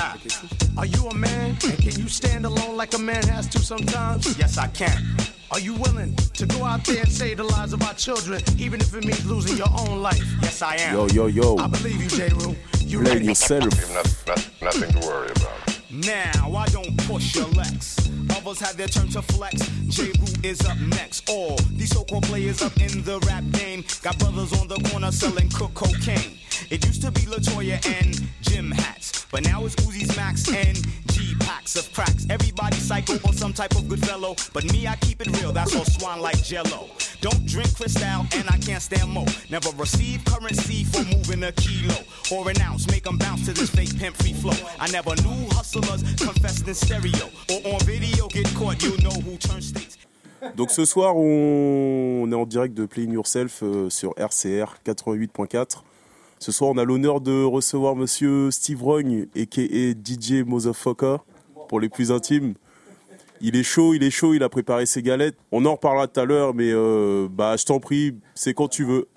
rap. Are you a man? And can you stand alone like a man has to sometimes? Yes, I can. Are you willing to go out there and save the lives of our children, even if it means losing your own life? Yes, I am. Yo. I believe you, J-Roo. You Blame ready? yourself. Nothing to worry about. Now, I don't push your Lex. Others have their turn to flex. J-Roo is up next. All these so-called players up in the rap game got brothers on the corner selling cocaine. It used to be LaToya and Jim hats, but now it's Uzi's Max and G-packs of cracks. Everybody psycho or some type of good fellow, but me, I keep it real, that's all swan like Jello. Don't drink Cristal and I can't stand mo. Never receive currency for moving a kilo or an ounce, make them bounce to this fake pimp free flow. I never knew hustlers confessed in stereo or on video get caught, you know who turns states. Donc ce soir, on est en direct de Playing Yourself sur RCR 88.4. Ce soir, on a l'honneur de recevoir monsieur Steve Rogne, a.k.a. DJ Motherfucker, pour les plus intimes. Il est chaud, il a préparé ses galettes. On en reparlera tout à l'heure, mais je t'en prie, c'est quand tu veux.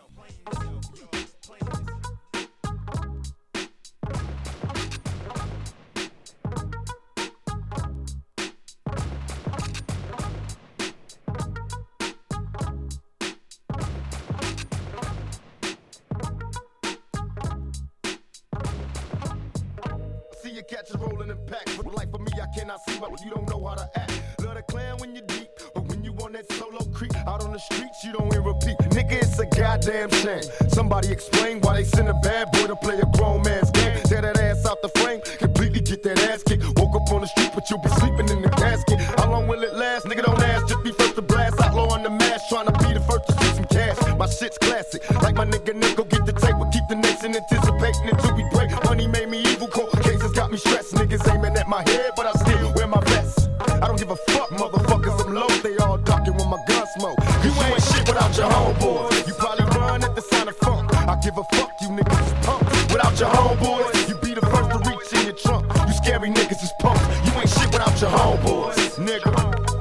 Catch it rolling in packs. For the life of me, I cannot see why you don't know how to act. Love the clan when you're deep, but when you on that solo creep out on the streets, you don't hear repeat. Nigga, it's a goddamn shame. Somebody explain why they send a bad boy to play a grown man's game. Tear that ass out the frame, completely get that ass kicked. Woke up on the street, but you'll be sleeping in the casket. How long will it last? Nigga, don't ask, just be first to blast. Outlaw on the mask, trying to be the first to see some cash. My shit's classic, like my nigga Nick, get the tape, but keep the nation anticipating until we break. Money made me evil, cold cases got me stressed. Niggas aiming at my head, but I still wear my vest. I don't give a fuck, motherfuckers, I'm low. They all ducking when my gun smoke. You ain't shit without your homeboys. You probably run at the sound of funk. I give a fuck, you niggas is punks. Without your homeboys, you be the first to reach in your trunk. You scary niggas is punks. You ain't shit without your homeboys, nigga.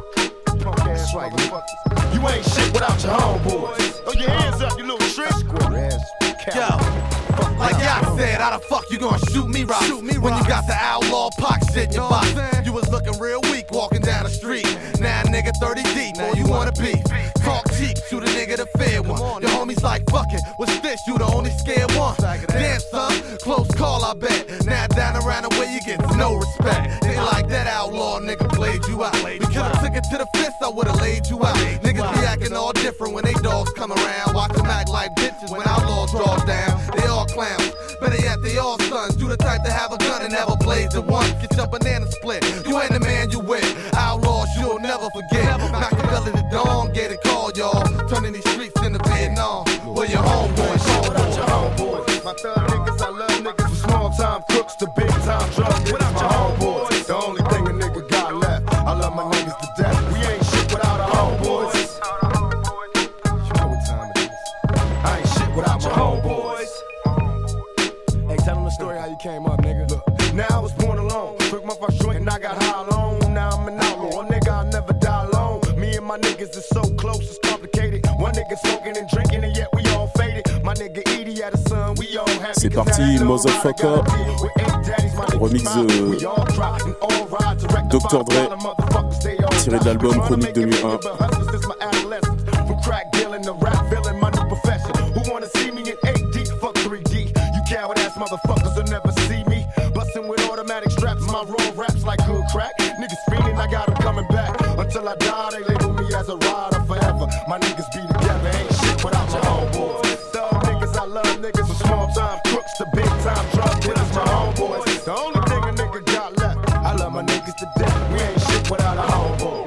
Punk ass right, nigga. You ain't shit without your homeboys. Throw your hands up, you little trick. Square ass. Yo, like I said, how the fuck you gonna shoot me rock? When you got the outlaw Pac shit in your box. You was looking real weak walking down the street. Now nigga 30 deep, all you wanna be. Talk cheap, shoot a nigga the fair one. Your homies like fucking, what's this? You the only scared one. Damn son, close call I bet. Now down around the way you get no respect. They like that outlaw nigga played you out. We could've took it to the fist, I would've laid you out. Niggas be acting all different when they dogs come around. Watch them act like bitches when outlaws draw down. They all clowns, better yet they all sons. You the type to have a gun and never blaze at once. Get your banana split, you ain't the man you with. Outlaws you'll never forget. Knock the belly to dawn, get it called y'all. Turning these streets into Vietnam. Where your homeboys, without your homeboys. My thug niggas, I love niggas from small time crooks to big time drug niggas. Without your homeboys, the only thing a nigga got left. I love my niggas to death. We ain't shit without our homeboys. You know what time it is. I ain't shit without your homeboys. Hey, tell them the story how you came up, nigga. Look, now I was born alone. Took my first joint and I got high alone. Now I'm an outlaw. Nigga, I'll never die alone. Me and my niggas is so close, it's complicated. One nigga smoking and drinking and yet we all faded. My nigga Edie had a son, we all happy. C'est parti, Motherfucker. Remix Dr. Dre, tiré de l'album Chronique 2001. Motherfuckers will never see me bustin' with automatic straps. My raw raps like good crack. Niggas fiendin', I got them coming back. Until I die, they label me as a rider forever. My niggas be together, ain't shit without your homeboys. Thug niggas, I love niggas from small time crooks to big time drug dealers. My homeboys, the only thing a nigga got left. I love my niggas to death. We ain't shit without a homeboy.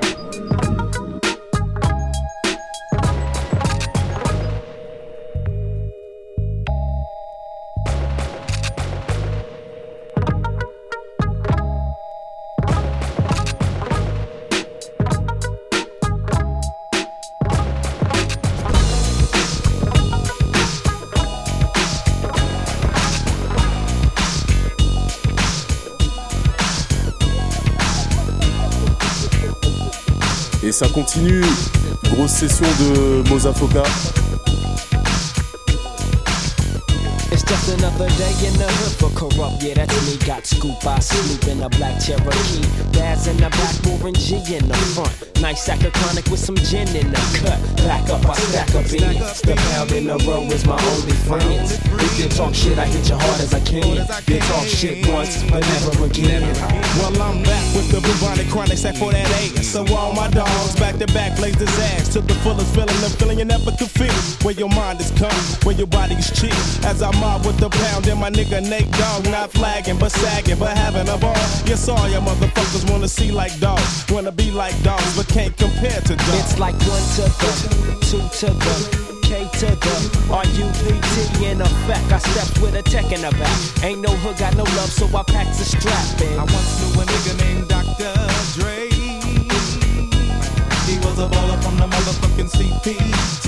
Et ça continue, grosse session de Motherfucker. It's just another day in the hood for corrupt. Yeah, that's me. Got scoop, I sleep in a black Cherokee. Baz in the back, Warren G in the front. Nice sack of chronic with some gin in the cut. Back up, I stack up beans. The pound in the row is my only friends. If you talk shit, I hit you hard as I can. You talk shit once, but never again. Well, I'm back with the bubonic chronic sack for that ass. So all my dogs back to back blaze this ass to the fullest feeling, the feeling you never could feel. Where your mind is calm, where your body is chill. As I mob with the pound and my nigga Nate Dogg, not flagging but sagging but having a ball. Yes, all your motherfuckers wanna see like dogs, wanna be like dogs, but can't compare to dogs. It's like 1 to the 2 to the K to the R-U-P-T in effect. I stepped with a tech in the back. Ain't no hood, got no love, so I packed a strap in. I once knew a nigga named Dr. Dre. He was a baller from the motherfucking CPT.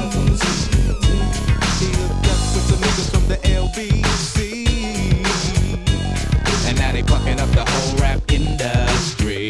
He hooked up with some niggas from the LBC. And now they fucking up the whole rap industry.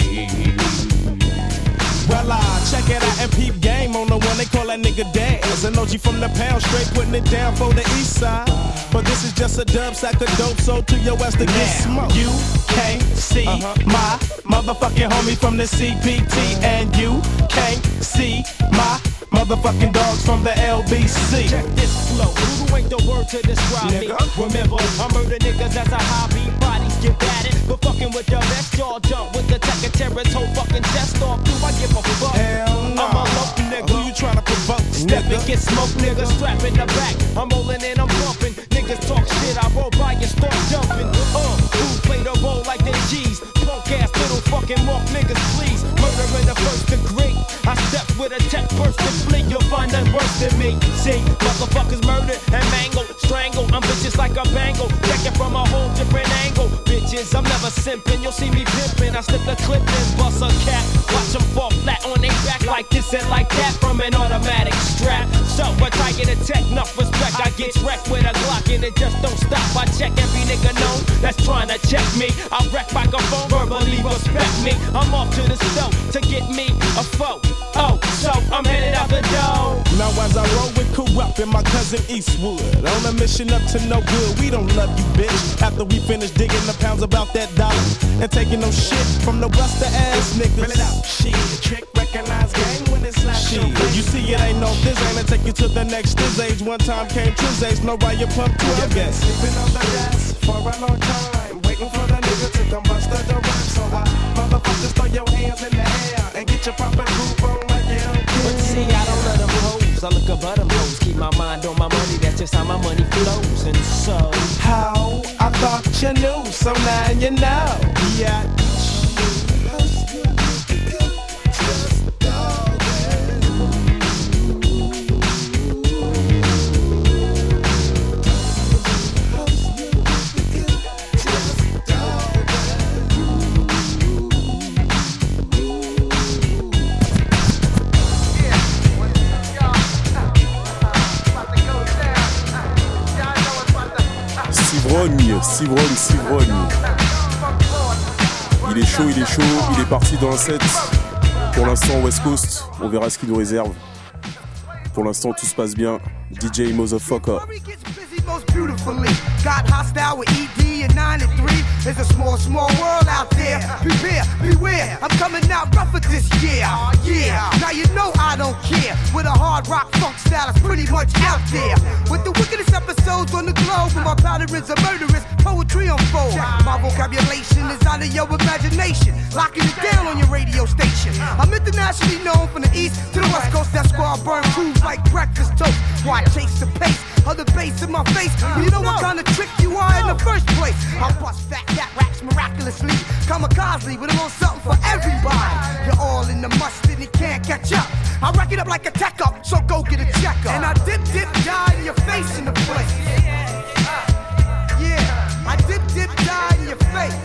Well, check it out and peep game on the one they call that nigga Daz. An OG from the pound, straight putting it down for the east side. But this is just a dub sack of dope sold to your ass to get smoked. You can't see my motherfucking homie from the CPT. And you can't see my motherfucking dogs from the LBC. Check this flow, who ain't the word to describe me? Remember, I murder niggas as a hobby. Bodies get batted, but fucking with your best jaw jump with the tech and terrorist whole fucking chest off. Do I give a fuck? Hell no. I'm a low nigga. Who you tryna provoke, Step nigga? and get smoked, nigga. Strap in the back. I'm rolling and I'm bumping. Niggas talk shit, I roll by and start jumping. Who play the role like they G's? Punk ass little fucking walk niggas, please. Murder in the first degree. I step with a tech burst and flee. You'll find none worse than me. See, motherfuckers murdered and mangled, strangled. I'm vicious like a bangle. Check it from a whole different angle. Bitches, I'm never simping. You'll see me pimping. I slip the clip and bust a cap. Watch them fall flat on their back like this and like that from an automatic strap. So, but I get a tech, enough respect. I get wrecked with a Glock and it just don't stop. I check every nigga known that's trying to check me. I wreck microphone, verbally respect me. I'm off to the stove to get me a foe. Oh, so I'm headed out the door. Now as I roll with Corrupt and my cousin Eastwood, on a mission up to no good, we don't love you, bitch. After we finish digging the pounds about that dollar and taking no shit from the buster ass niggas. Run it out, shit, trick, recognize gang when it's slash shit. You see it ain't no this, ain't gonna take you to the next age. One time came Tuesdays, no riot pump 12 gas. Sleeping on the gas for a long time, waiting for the nigga to come bust the rap. So I motherfuckers throw your hands in the air and get your proper groove on like you don't care. But see, I don't let them hoes, I look above them hoes. Keep my mind on my money, that's just how my money flows. And so, how? I thought you knew, so now you know. Yeah. Civrogne. Il est chaud, il est parti dans un set. Pour l'instant West Coast, on verra ce qu'il nous réserve. Pour l'instant tout se passe bien. DJ Motherfucker. Got hostile with ED and 9 and 3. There's a small world out there. Prepare, beware. I'm coming out rougher this year. Yeah, now you know I don't care. With a hard rock funk style, it's pretty much out there. With the wickedest episodes on the globe, where my patterns are murderous, poetry unfold. My vocabulation is out of your imagination, locking it down on your radio station. I'm internationally known from the east to the west coast. That squad burn crews like breakfast toast. Why chase the pace of the bass in my face? You know what kind of trick you are in the first place. I bust fat raps miraculously, kamikaze, but I'm on something for everybody. You're all in the mustard and you can't catch up. I rack it up like a tech up, so go get a checkup. And I dip, die in your face in the place. Yeah, I dip, die in your face.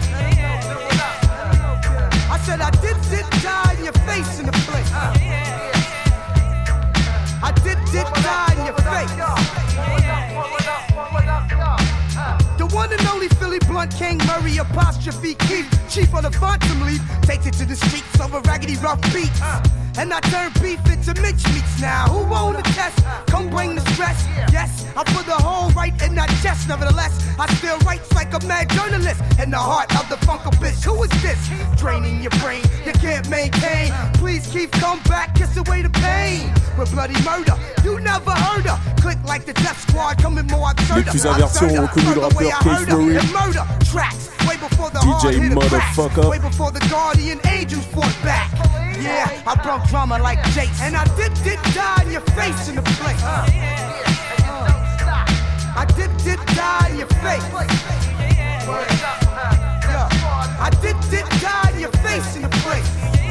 I said I dip, die in your face in the place. I dip, die in your face. The one and only Philly Blunt King Murray apostrophe Keith, chief of the Phantom Leaf, takes it to the streets over raggedy rough beats. And I turn beef into mincemeats now. Who won the test? Come bring the stress. Yes, I put the hole right in the I still write like a mad journalist in the heart of the funker bitch. Who is this? Draining your brain, you can't maintain. Please keep come back, kiss away the pain. With bloody murder, you never heard her. Click like the Death Squad, coming more absurd. Les plus inversions ont connu le rappeur K-Fury. DJ Motherfucker. Way before the Guardian Angels fought back. Yeah, I brought drama like Jace. And I did die in your face in the place. I did die in your face. Yeah. I did die in your face in the place.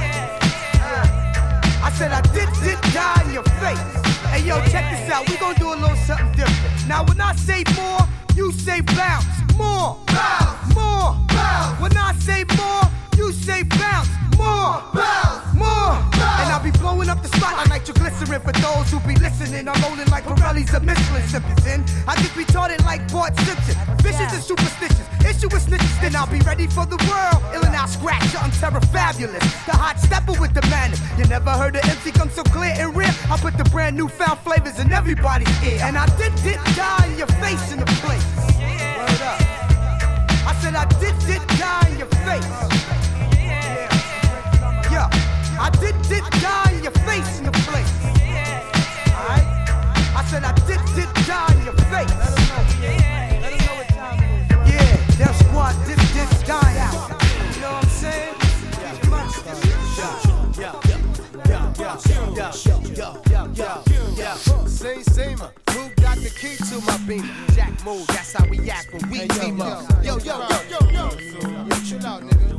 I said I did die in your face. Hey yo, check this out, we gon' do a little something different. Now when I say more, you say bounce. More, bounce, more, bounce. When I say more, you say bounce. More, bounce, more, bounce. And I'll be blowing up the spot like nitroglycerin for those who be listening. I'm rolling like Pirelli's a Michelin Simpson. I get retarded like Bart Simpson. Vicious and superstitious, issue with snitches. Then I'll be ready for the world. Ill and out scratch, something terror fabulous. The hot stepper with the madness. You never heard the MC come so clear and real. I put the brand new found flavors in everybody's ear. And I did die in your face in the place. Word up. I said I did die in your face. Yeah, I did die in your face in the place. Alright? I said I did die in your face. Let them know what time it is. Yeah, Death Squad did die out. You know what I'm saying? Same, who got the key to my beamer? Jack move, that's how we act when we team up. Yo, chill out, nigga.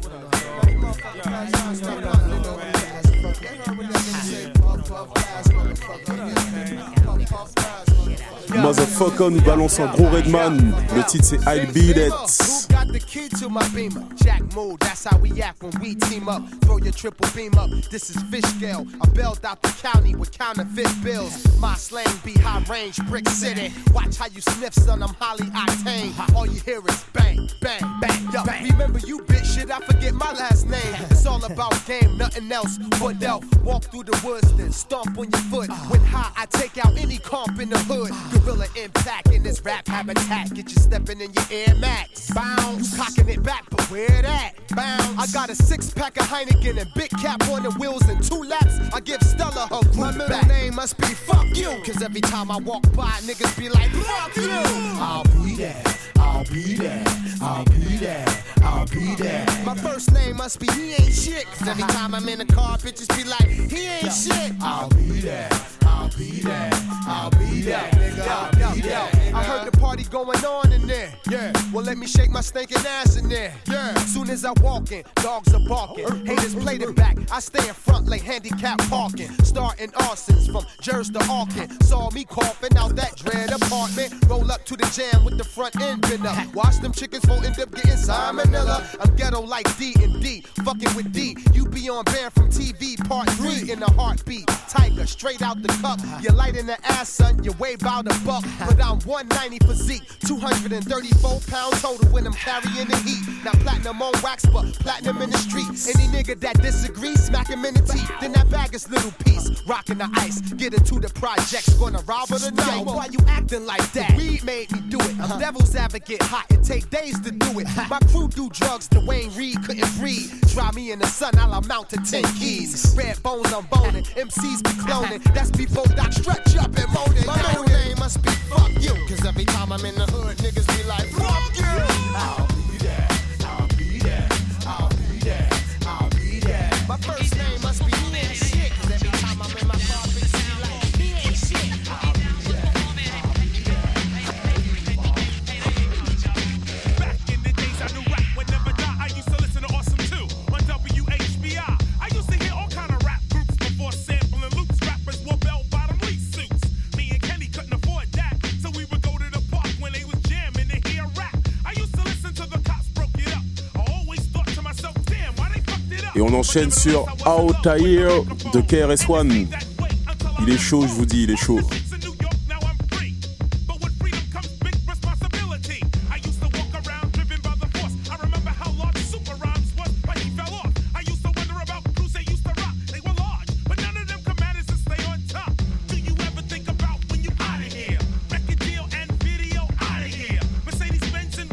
Motherfucker nous balance un gros Redman. Le titre c'est I'll Beat It. The key to my beamer, Jack move, that's how we act when we team up. Throw your triple beam up, this is fish scale. I bailed out the county with counterfeit bills. My slang be high range, brick city. Watch how you sniff, son, I'm highly octane. All you hear is bang, bang, bang. Yo, remember you bitch shit, I forget my last name. It's all about game, nothing else but elf. Walk through the woods, then stomp on your foot. When high, I take out any comp in the hood. Gorilla impact in this rap habitat. Get you stepping in your Air Max. Bounce. You cocking it back, but where that? Bounce. I got a 6-pack of Heineken and big cap on the wheels and 2 laps. I give Stella her group My middle back. Name must be fuck you. Cause every time I walk by, niggas be like, fuck you. I'll be there. I'll be there. I'll be there. I'll be there. My first name must be he ain't shit. Cause every time I'm in the car, bitches be like, he ain't shit. I'll be there. I'll be there. I'll be there. Nigga, I'll be there. I heard the party going on in there. Yeah. Well, let me shake my stinking ass in there. Yeah. Soon as I walk in, dogs are barking. Haters play the back. I stay in front like handicap parking. Starting arsons from Jersey to Arkin. Saw me coughing out that dread apartment. Roll up to the jam with the front end been up. Watch them chickens won't end up getting salmonella. I'm ghetto like D&D. Fucking with D. You be on band from TV part 3 in a heartbeat. Tiger straight out the cup. You're light in the ass, son. You weigh about a buck. But I'm 190 physique. 234 pounds total when I'm carrying the heat. Now platinum on wax, but platinum in the streets. Any nigga that disagrees, smack him in the teeth. Then that bag is little piece. Rockin' the ice. Get into the projects. Gonna rob her tonight. Yo, why you acting like that? Weed made me do it. I'm devil's advocate. Hot. It take days to do it. My crew do drugs. Dwayne Reed couldn't breathe. Try me in the sun. I'll amount to 10 keys. Red bones, I'm boning. MCs be cloning. That's before Doc stretch up and moaning. My middle name must be fuck you. Cause every time I'm in the hood, niggas be like, fuck you. I'll be there. I'll be there. I'll be there. I'll be there. My first name must be he ain't shit. Cause every time I'm in my car, bitches be like, he ain't shit. I'll be there. I'll be there. Back in the days I knew rap would never die. I used to listen to Awesome 2 on WHBI. I used to hear all kind of rap groups before sampling loops. Rappers wore bell-bottom lease suits. Me and Kenny couldn't afford that, so we would go to the park when they was jamming to hear rap. I used to listen to the Cops Broke It Up. I always thought to myself, damn, why they fucked it up. Et on enchaîne sur Out Here de KRS-One. Il est chaud, je vous dis, il est chaud. Benz and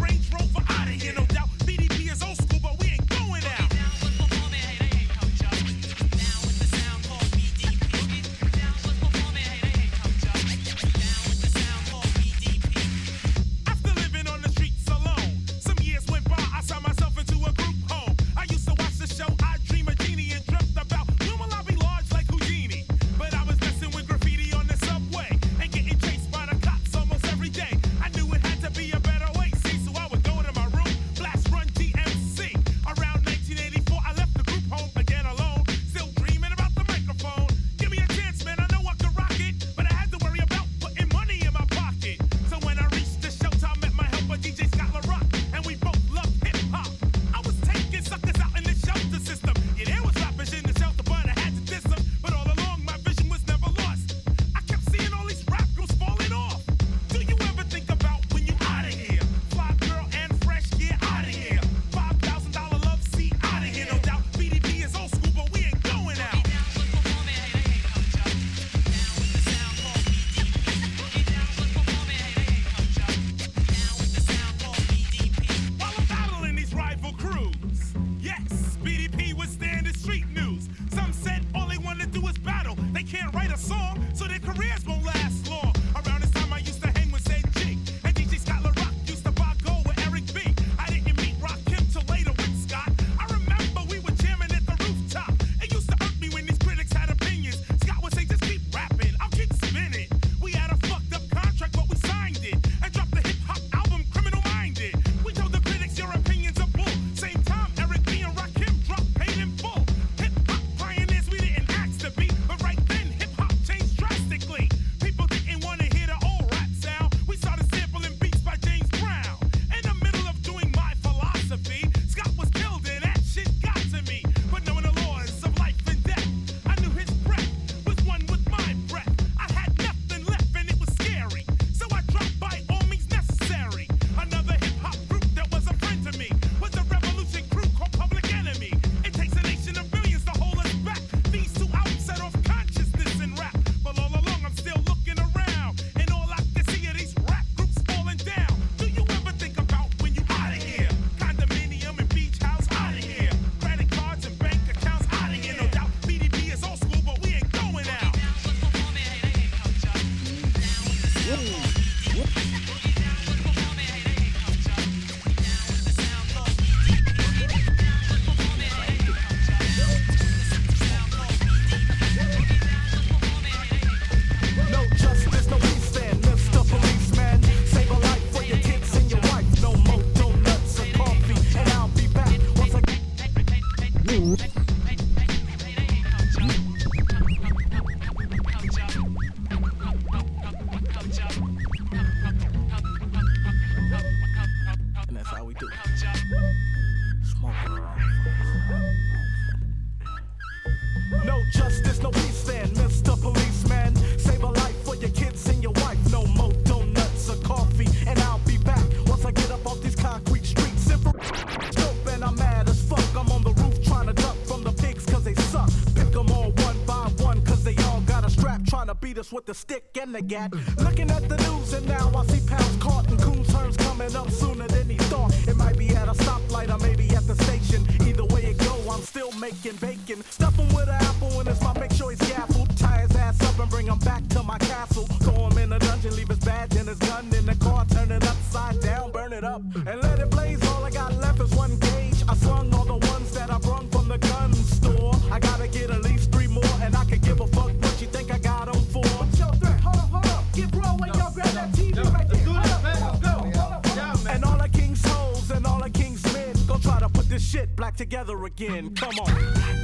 stick and the gat. Looking at the news and now I see pounds caught and coon turns coming up sooner than he thought. It might be at a stoplight or maybe at the station. Either way it go, I'm still making bacon. Stuff him with an apple and it's my make sure he's gaffled. Tie his ass up and bring him back to my castle. Throw him in a dungeon, leave his badge and his gun in the car, turn it upside down, burn it up, and let it blaze. All I got left is one gauge. I slung all the ones that I brung from the gun store. I gotta get at least 3 more, and I could give a fuck what you think I got them for. What's your threat? Hold up. Get bro when y'all grab that TV right there. Let's go. And all the king's hoes and all the king's men gon' try to put this shit black together again. Come on.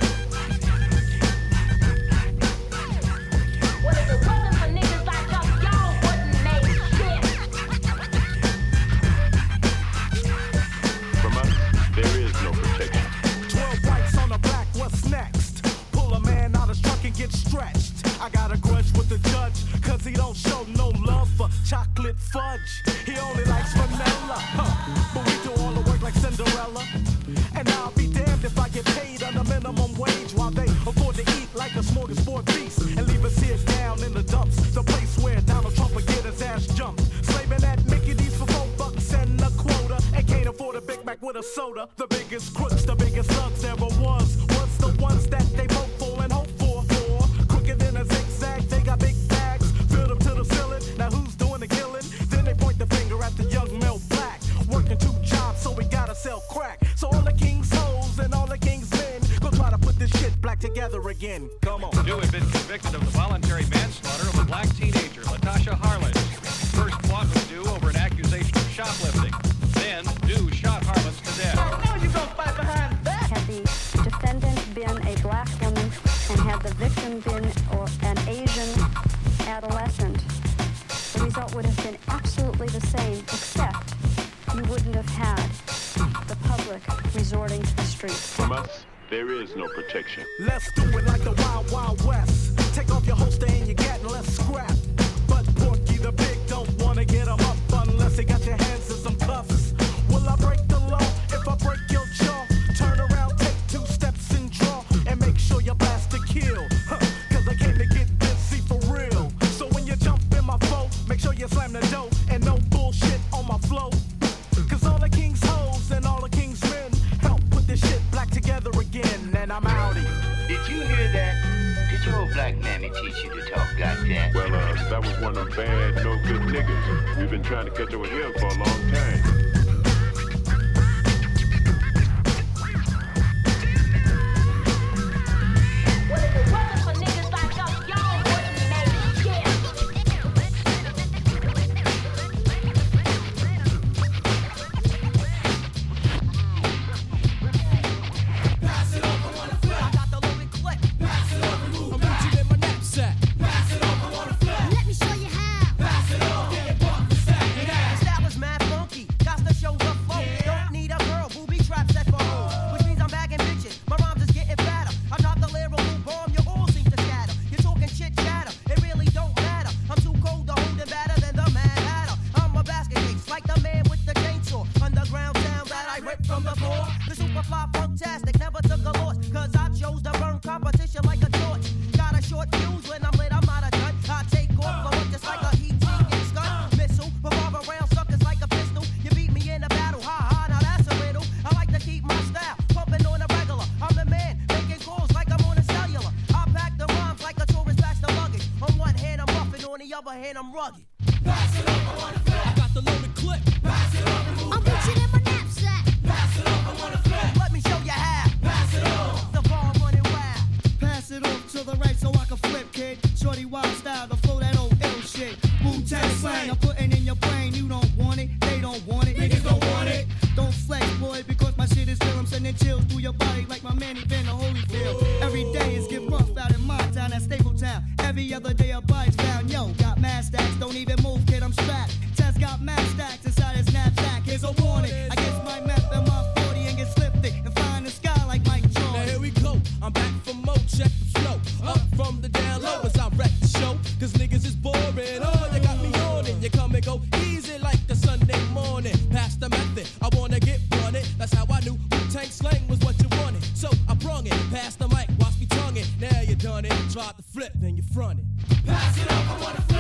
Well, if it wasn't for niggas like us, y'all wouldn't make shit. From us, there is no protection. 12 whites on the black, what's next? Pull a man out his truck and get stretched. I got a grudge with the judge, cause he don't show no love for chocolate fudge. He only likes vanilla, but we do all the work like Cinderella. And I'll be damned if I get paid under minimum wage while they afford to eat like a smorgasbord feast and leave us here down in the dumps, the place where Donald Trump would get his ass jumped. Slaving at Mickey D's for $4 and a quota, and can't afford a Big Mac with a soda. The biggest crooks, the biggest thugs there ever was the ones that they vote for and hope for. Quicker than a zigzag, they got big bags, filled up to the ceiling. Now who's doing the killing? Then they point the finger at the young male black, working 2 jobs, so we gotta sell crack. So all the king's hoes and all the king's men go try to put this shit black together again. Come on. Dew had been convicted of the voluntary manslaughter of a black teenager, Latasha Harless. First fought with Dew over an accusation of shoplifting. Then Dew shot Harless to death. Now you don't fight behind that. Had the defendant been a black woman and had the victim been an Asian adolescent, the result would have been absolutely the same, except you wouldn't have had the public resorting to the streets. From us, there is no protection. Let's do it like the Wild Wild West. Take off your holster and your gat and let's scrap. But Porky the Pig don't wanna get him up unless he got your hands in some cuffs. Will I break the law if I break your jaw? Turn around, take 2 steps and draw, and make sure you blast to kill. Cause I came to get busy for real. So when you jump in my flow, make sure you slam the dough and no bullshit on my flow. Cause all the king's hoes and all the king's men help put this shit black together again, and I'm outie. Did you hear that? Did your old black mammy teach you to talk like that? Well, that was one of them bad, no good niggas. We've been trying to catch up with him for a long time. And I'm rugged. Pass it up, I wanna flip. I got the loaded clip. Pass it up, I'm reaching in my knapsack. Pass it up, I wanna flip. Let me show you how. Pass it up. The ball running wild. Pass it off to the right so I can flip, kid. Shorty wild style, the flow that old ill shit. Wu-Tang slang, I'm putting in your brain. You don't want it, they don't want it. Niggas don't want it. Don't flex, boy, because my shit is real. I'm sending chills through your body like my man Evander Holyfield. Every day is get rough out in my town, that Stapletown. Every other day a bike's found, yo. Got mad stacks, don't even move, kid, I'm strapped. Tess got mad stacks inside his knapsack. Here's a warning, I guess my meth and my 40 and get lifted and fly in the sky like Mike Jordan. Now here we go, I'm back for more, check the flow. Up from the down low as I wreck the show. Cause niggas is boring, oh, you got me on it. You come and go easy like the Sunday morning. Pass the method, I wanna get blunted. That's how I knew Wu-Tang slang was what you wanted. So I brung it, pass the mic, watch me tongue it. Now you done it, tried to flip, then you front it. Pass it up, I wanna flip.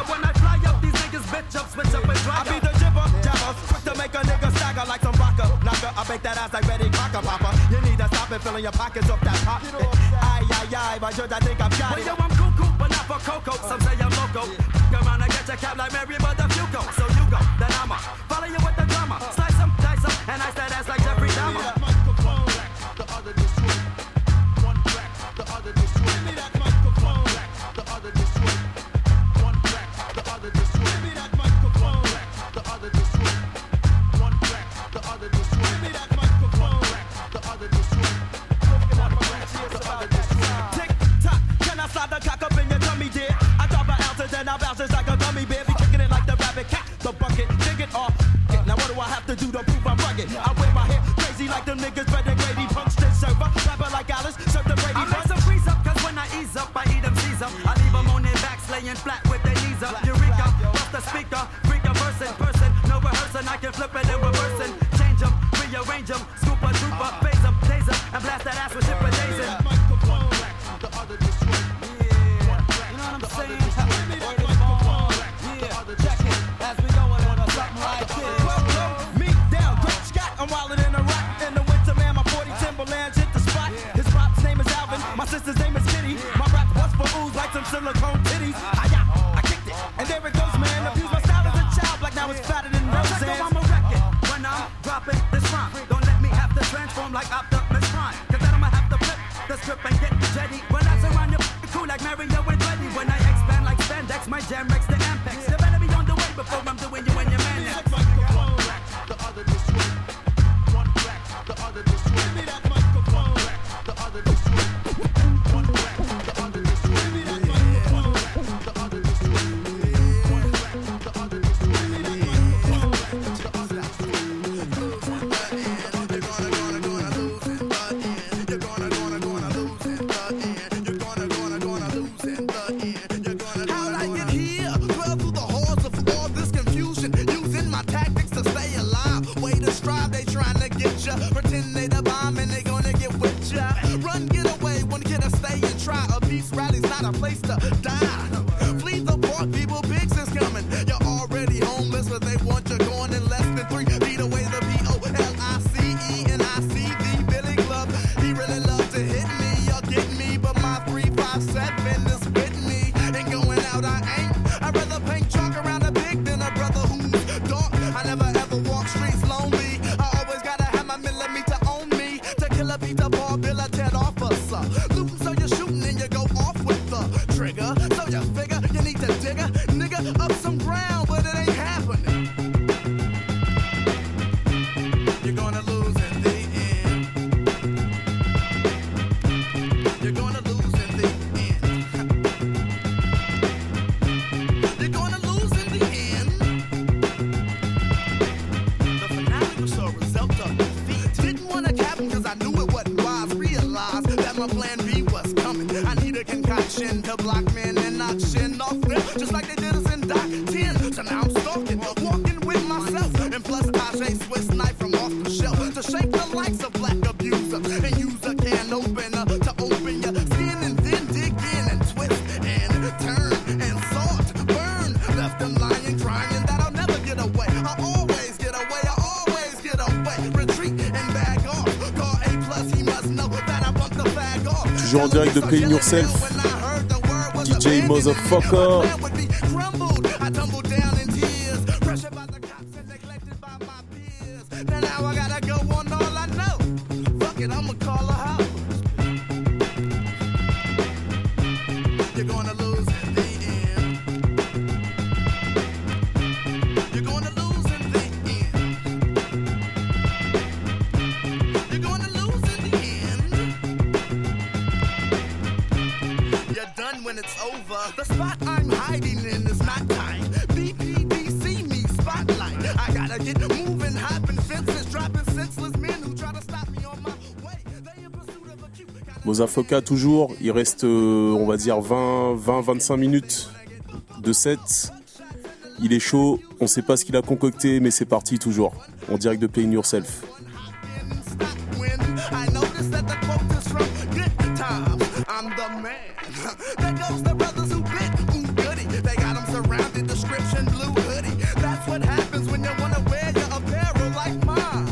Yeah, when I fly up, these niggas bitch up, switch up and dry up. I be the jibber, jabber, quick to make a nigga stagger like some vodka. Knocker, I bake that ass like Betty Crocker, papa. You need to stop it, filling your pockets up that pop. Aye, aye, aye, by George, I think I've got it. Well, yo, I'm cuckoo, but not for cocoa. Some say I'm loco. Come around and get your cap like Mary, but the few go. So you go, then I'ma follow you with the drama. Slice them, dice them, and ice that ass like Jeffrey Dahmer. The other destroy. One crack, the other destroy. Give me that microphone. The other destroy. One crack, the other destroy. Give me that microphone. The other destroy. One crack, the other destroy. Give me that microphone. The other destroy. Tick tock, can I slide the cock up in your tummy, dear? I drop an ounce and then I bounce just like a gummy bear. Be kicking it like the rabbit cat, the bucket, dig it off. Now what do I have to do to prove I'm rugged? I wear my hair crazy like them niggas, but they Grady punks this server. Rapper like Alice, serve the Brady punks. I like some freeze up, cause when I ease up, I eat them Caesar. I leave them on their backs, laying flat with their knees up. Eureka, bust the speaker, freak a person, no rehearsing, I can flip it and reversing. Change them, rearrange them, scoop a trooper, phase them, taser, and blast that ass with shit for days. The other destroy. Yeah, you know what I'm saying? Yeah, check it as we go on something like this. Me down, Great Scott, I'm wildin' in a rock. In the winter, man, my 40 Timberlands hit the spot. His pop's name is Alvin, my sister's name is Kitty. My rap was for ooze like some silicone titties. I kicked it, and there it goes, man. Abuse my style as a child, like now it's fatter than Roseanne. I'm a record when I'm dropping this rhyme. Don't let me have to transform like Optimus Prime, cause then I'ma have to flip the script and get jetty. When I surround you, cool like Mario and Freddy. When I expand like spandex, my jam wrecks the Ampex. You better be on the way before I'm doing you and your man next. The other destroy. One crack, the other destroy. Give me that microphone. The other destroy. One crack, the other destroy. Give me that microphone. The other destroy. One crack, the other destroy. Give me that microphone. The other destroy. You're gonna lose in the end. You're gonna lose in the end. You're gonna lose in the end. How'd I get here? Dwell through the halls of all this confusion, using my tactics to stay alive. Way to strive, they trying to get ya. Pretend they the bomb and they gonna get with ya. Run, get away, one kid to stay and try. A beast rally's not a place to die. Flee the park, people, Biggs is coming. You're already homeless, but they want you gone in less than 3 feet away. The POLICE and ICD Billy Club. He really loves to hit me or get me, but my 357 is with me. Ain't going out, I ain't. I'd rather paint chalk around a pig than a brother who's dark. I never ever walk streets lonely. I always gotta have my millimeter on me. To kill a Peter Paul, Bill, a Ted officer. Looting so you're shooting and you go off with the trigger. So you figure you need to dig a nigga up some ground, but it ain't happening. You're gonna lose in the end. You're gonna lose in the end. You're gonna lose in the end. The finale was a result of defeat. Didn't want to happen cause I knew it wasn't wise. Realized that my plan B was coming. I need a concoction to block men and knock shin off them, just like they did us in Doc 10. So now I'm stalking, walking with myself. And plus Tajay Swiss knife from off the shelf to shake the likes of black abuser. And use a can opener to open your skin and then dig in and twist and turn and salt, burn. Left them lying, crying that I'll never get away. I always get away, I always get away. Retreat and bag off. Call A+, he must know that I bumped the fag off. Toujours en direct de Playing Yourself, DJ Motherfucker. I tumbled down in tears, pressured by the cops and neglected by my peers. And now I gotta go on all I know. Fuck it, I'ma call a house. You're gonna lose in the end. You're gonna lose in the end. You're gonna lose in the end. You're done when it's over. The spot I'm hiding in is not time. BPDC me spotlight. I gotta get moving, hopping fences, dropping senseless men who try to stop me on my way. They in pursuit of a cute. Mozafoka toujours, il reste on va dire 20-25 minutes de set. Il est chaud, on sait pas ce qu'il a concocté mais c'est parti toujours, en direct de Playing Yourself. I noticed that the quote is from Good Times. I'm the man. There goes the brothers who bit, ooh goody. They got them surrounded what happens when you wanna wear your apparel like mine.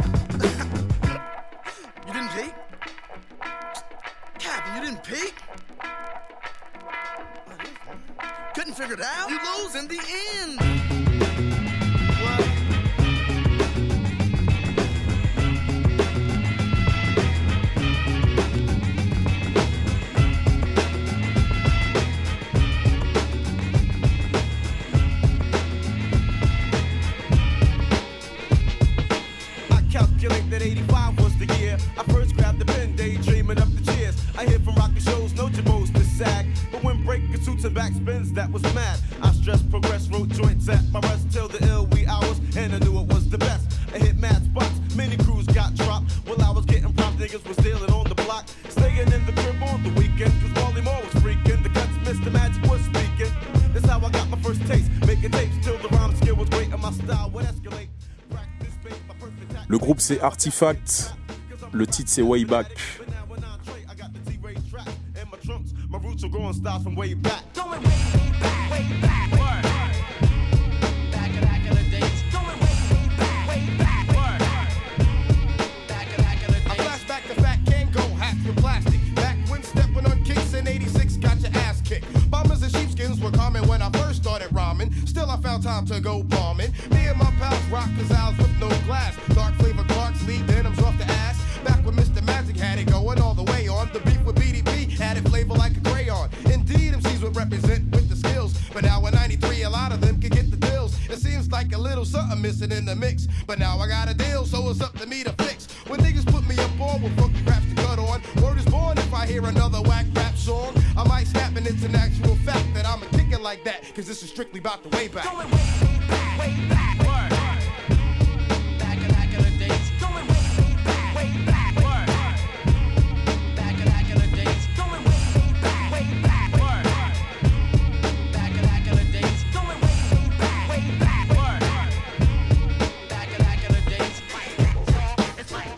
You didn't peek? Captain, you didn't peek? Couldn't figure it out? You lose in the end. What? Calculate that 85 was the year I first grabbed the pen, daydreaming up the cheers. I hear from rockin' shows, no jabos to sag. But when breaking suits and backspins, that was mad. I stressed, progressed, wrote joints at my rest till the ill wee hours, and I knew it was the best. I hit mad spots, many crews got dropped. While I was getting props, niggas was dealing on the block. Staying in the crib on the weekend, cause Wally Moore was freaking. The cuts, Mr. Magic was speaking. That's how I got my first taste, making tapes till the rhyme skill was great and my style would escalate. Le groupe c'est Artifact, le titre c'est Way Back. My roots are growing styles from way back. I flash back to Fat Kango hats with plastic. Back when stepping on kicks in 86, got your ass kicked. Bombers and sheepskins were common when I first started rhyming. Still I found time to go bombing. Me and my pals rock Cazals with no glass. Dark flavor Clarks, lead denims off the ass. Back when Mr. Magic had it going all the way on. The beef with BDP had it flavor like a crayon. Indeed, MCs would represent with the skills. But now in 93, a lot of them can get the deals. It seems like a little something missing in the mix. But now I got a deal, so it's up to me to fix. When niggas put me up on with funky raps to cut on, word is born if I hear another whack rap song. I might snap and it's an actual fact that I'm a kicker like that. Cause this is strictly about the way back. Going way back. Word. Back in the days. Going way back. Word. Back in the days. Going way back. Word. Back in the days. Going way back. Word. Back in the days. It's like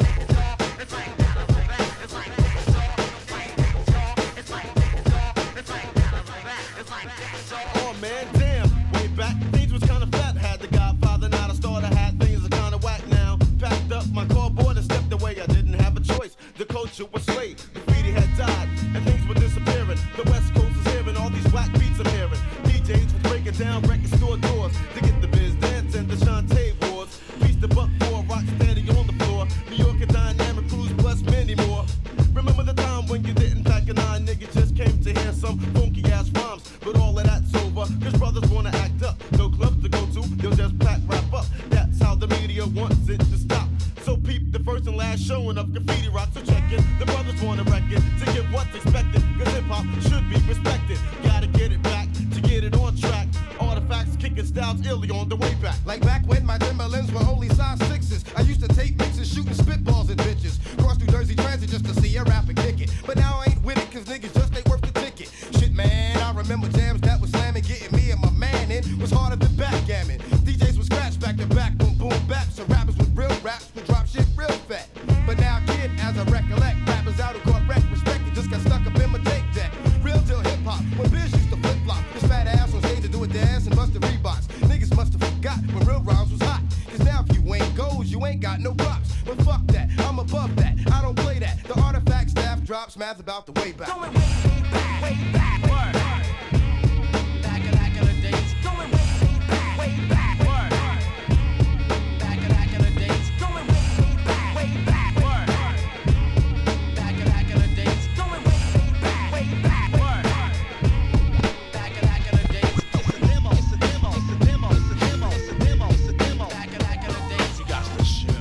oh man, damn, way back, things was kinda fat. Had the Godfather, not a starter hat. Things are kinda whack now. Packed up my cardboard and stepped away. I didn't have a choice. The culture was swayed. Graffiti had died, and things were disappearing. The West Coast is hearing all these whack beats I'm hearing. DJs was breaking down record store doors to get the biz dancing, the Shantae Wars. Reached the buck for rock standing on the floor. New York and dynamic crews plus many more. Remember the time when you didn't pack a nine, nigga just came to hear some funky ass rhymes. But all of that's over, cause brothers wanna act up. No clubs to go to, they'll just pack rap up. That's how the media wants it to stop. So peep the first and last showing of graffiti rock. So check it, the brothers want a record to get what's expected. Cause hip hop should be respected. Gotta get it back to get it on track. Artifacts kicking styles illy on the way back. Like back when my Timberlands were only size 6s. I used to tape mixes, shooting spitballs at bitches. Cross New Jersey Transit just to see a rapper kick it. But now I ain't with it cause niggas just ain't worth the ticket. Shit man, I remember jams that was slamming. Getting me and my man in was harder than backgammon. DJs would scratch back to back, boom boom bap. So rappers with real raps would drop shit real fat. But now kid, as I recollect, rappers out of court wreck respected. Just got stuck up in my tape deck. Real deal hip hop, when Biz used to flip flop. This fat ass on stage to do a dance and bust the Reeboks. Niggas must have forgot when real rhymes was hot. Cause now if you ain't gold, you ain't got no props. But fuck that, I'm above that, I don't play that. The Artifact staff drops math about the way back. Going way back, word. Back in the days. Going way back, word. Back in the days. Going way back, word. Back in the days. Going way back, word. Back in the days. It's a demo, it's a demo, it's a demo, it's a demo, it's a demo, it's a demo. Back in the days. You got the shit.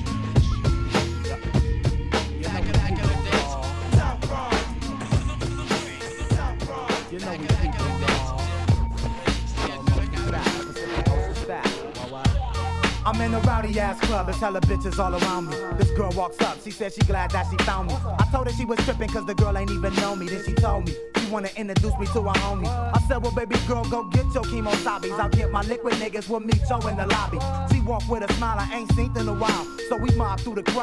Back in the days. You know we keep it I'm in a rowdy ass club, there's hella bitches all around me. This girl walks up, she said she glad that she found me. I told her she was tripping cause the girl ain't even know me. Then she told me she wanna introduce me to her homie. I said, well baby girl, go get your chemosabis. I'll get my liquid niggas, we'll meet Joe in the lobby. She walked with a smile I ain't seen in a while, so we mobbed through the crowd.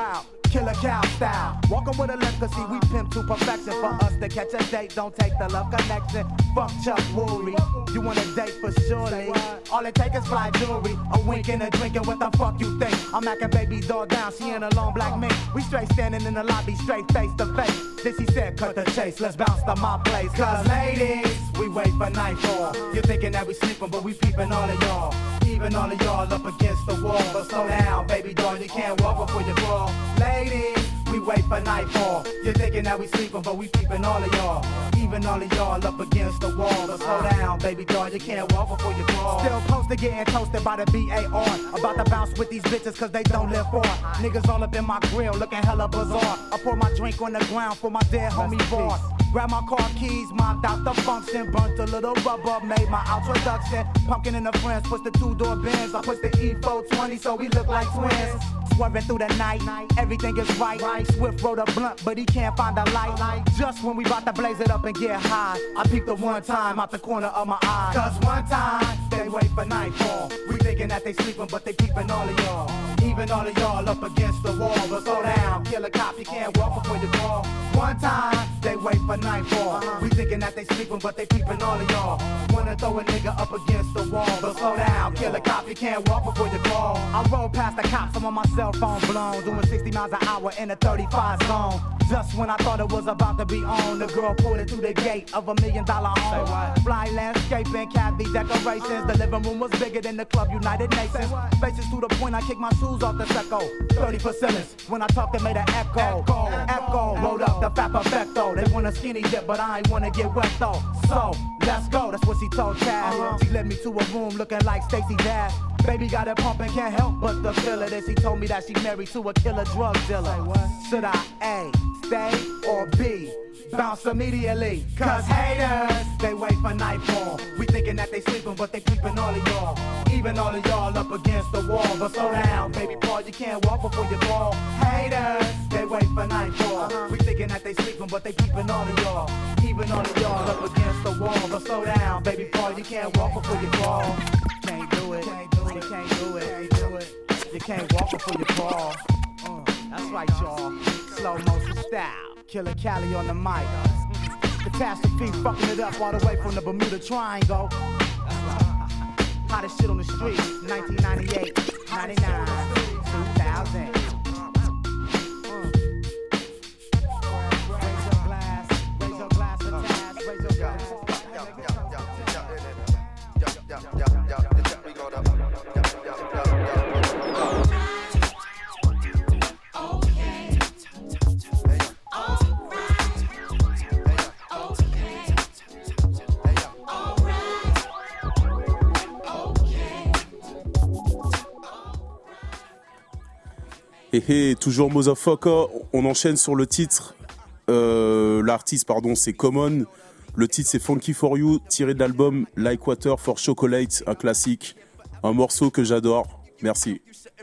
Killer cow style. Walking with a liquor, see we pimp to perfection. For us to catch a date, don't take the love connection. Fuck Chuck Woolery, you want a date for surely. All it take is fly jewelry, a wink and a drink, and what the fuck you think? I'm macking baby doll down, she in a long black mink. We straight standing in the lobby, straight face to face. Then she said, cut the chase, let's bounce to my place. Cause ladies, we wait for nightfall. You're thinking that we sleeping, but we peeping all of y'all. Even all of y'all up against the wall. But slow down, baby doll, you can't walk before you crawl. Ladies, we wait for nightfall. You're thinking that we sleeping, but we peeping all of y'all. Even all of y'all up against the wall. But slow down, baby doll, you can't walk before you crawl. Still posted getting toasted by the BAR. About to bounce with these bitches cause they don't live far. Niggas all up in my grill looking hella bizarre. I pour my drink on the ground for my dead homie bar. Grab my car keys, mopped out the function. Burnt a little rubber, made my introduction. Pumpkin and the friends, push the two-door Benz. I push the E420 so we look like twins. Swerving through the night, everything is right. Swift wrote a blunt, but he can't find a light. Just when we bout to blaze it up and get high, I peeked the one time out the corner of my eye. Cause one time, they wait for nightfall. We thinking that they sleeping, but they peeping all of y'all. Even all of y'all up against the wall. But slow down, kill a cop, you can't walk before you crawl. One time, they wait for nightfall. We thinking that they sleeping, but they peeping all of y'all. Wanna throw a nigga up against the wall. But slow down, kill a cop, you can't walk before you crawl. I roll past the cops, I'm on my cell phone blown. Doing 60 miles an hour in a 35 zone. Just when I thought it was about to be on, the girl pulled it through the gate of $1 million home. Fly landscaping, cavity decorations. The living room was bigger than the club United Nations. Faces to the point I kicked my shoes off the secco. 30%. When I talked, they made an echo. Echo, rolled up the fat perfecto. They want a skinny dip, but I ain't wanna get wet though. So, let's go, that's what she told Chaz. She led me to a room looking like Stacey Dash. Baby got it pumping, can't help but to feel it. And she told me that she married to a killer drug dealer. Should I A, stay or B? Bounce immediately, cause haters, they wait for nightfall. We thinking that they sleeping, but they peeping all of y'all. Even all of y'all up against the wall. But slow down, baby Paul, you can't walk before you fall. Haters, they wait for nightfall. We thinking that they sleeping, but they peeping all of y'all. Even all of y'all up against the wall. But slow down, baby Paul, you can't walk before you fall. Can't do it, you can't do it. You can't walk before you fall. That's right, y'all. Slow motion style. Killer Cali on the mic. Catastrophe fucking it up all the way from the Bermuda Triangle. Hottest shit on the street. 1998, 99, 2000. Raise your glass of Taz, raise your glass. Et toujours Motherfucker, on enchaîne sur le titre. L'artiste, pardon, c'est Common. Le titre, c'est Funky For You, tiré de l'album Like Water for Chocolate, un classique. Un morceau que j'adore. Merci.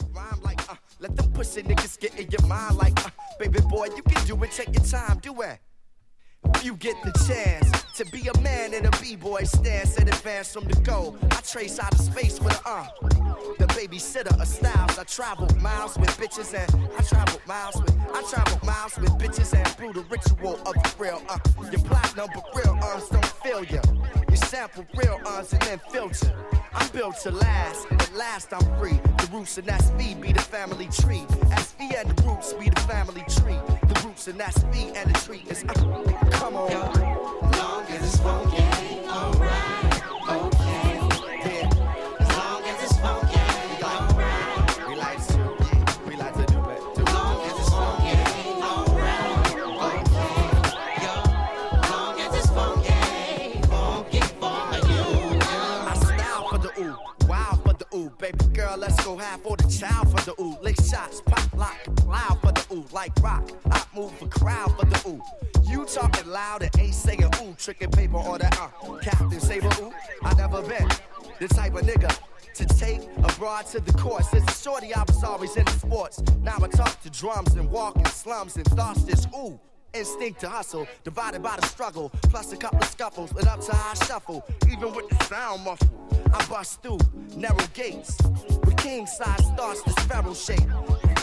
Let them pussy niggas get in your mind like, baby boy, you can do it, take your time, do it. You get the chance to be a man in a b-boy stance and advance from the goal. I trace out of space with the babysitter of styles. I travel miles with bitches and I travel miles with bitches and blew the ritual of the real. Your platinum but real don't fail ya. You sample real and then filter. I'm built to last, at last I'm free. The roots and that's me be the family tree. SV and the roots be the family tree. The roots and that's me and the tree is come on. Long as it's funky, alright, okay. Yeah. As long as it's funky, alright. We like to do it. As long as it's funky, alright, okay. Yo, long as it's funky, funky for you. I style for the ooh, wild for the ooh. Baby girl, let's go half for the child for the ooh. Lick shots, pop, lock, loud for the ooh. Like rock, I move a crowd for the ooh. You talking loud and ain't saying ooh, tricking paper or that Captain Saber ooh. I never been the type of nigga to take a broad to the course. As a shorty, I was always into sports. Now I talk to drums and walk in slums and thoughts this ooh. Instinct to hustle, divided by the struggle. Plus a couple of scuffles, lit up to high shuffle. Even with the sound muffled, I bust through narrow gates. With king size starts the sparrow shape.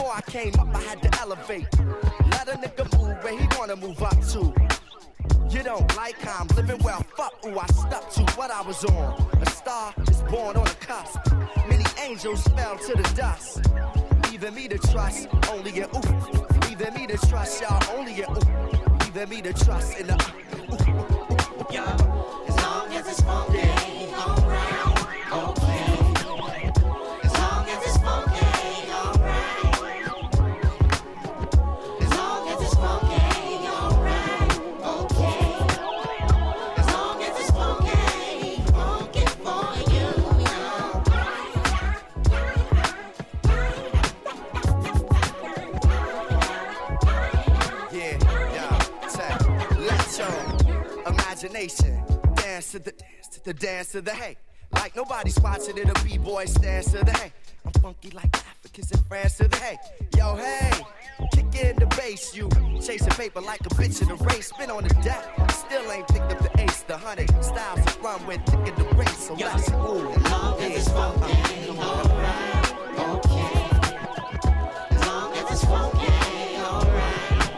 Before I came up, I had to elevate. Let a nigga move where he wanna move up to. You don't like how I'm living well, fuck who I stuck to what I was on. A star is born on the cusp. Many angels fell to the dust. Leaving me to trust only in ooh. Leaving me to trust y'all only in ooh. Leaving me to trust in the ooh. Yo, as long as it's funky, alright, okay. As long as it's funky, alright. As long as it's funky, alright, okay. As long as it's funky, funky for you. Let your imagination dance to the dance of the hay. Like nobody's watching it, a b-boy dance to the hay. I'm funky like Africans in France to the hay. Yo, hey, kick in the bass, you chasing paper like a bitch in a race. Been on the deck, still ain't picked up the ace. The 100 styles to run with, thick in the race. So let's move. As long as it's funky, alright, okay. As long as it's funky, alright.